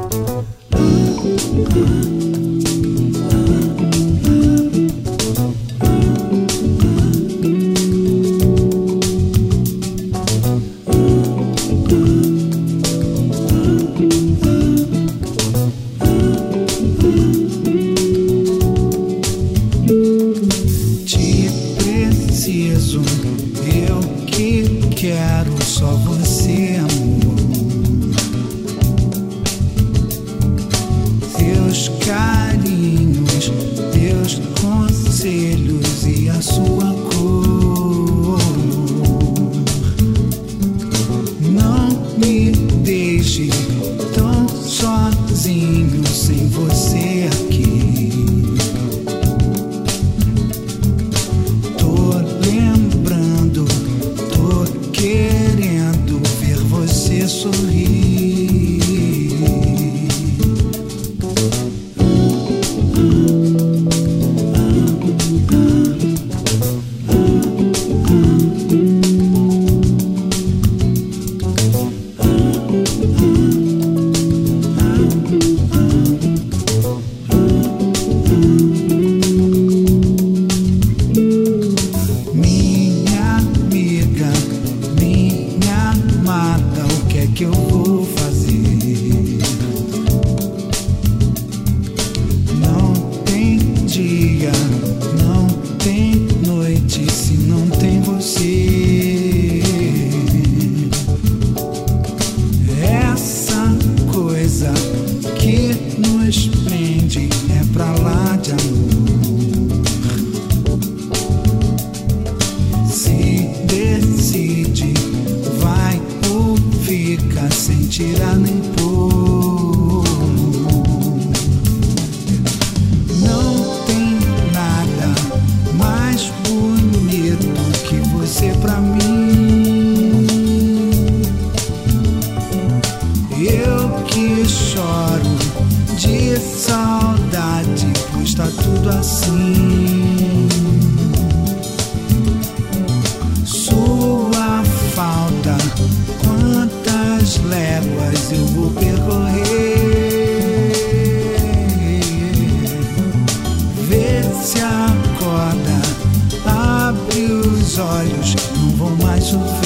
Eu que quero só você, amor. Teus carinhos, teus conselhos e a sua cor. Não me deixe tão sozinho sem você aqui. Querendo ver você sorrir. Que eu vou fazer? Não tem dia, não tem noite se não tem você. Essa coisa que nos prende é pra lá de amor. Se decide, vai ou fica sem tirar nem pôr. Não tem nada mais bonito que você pra mim. Eu que choro de saudade, pois tá tudo assim. Sua falta, quantas léguas eu vou percorrer. Vê se acorda, abre os olhos, não vão mais sofrer.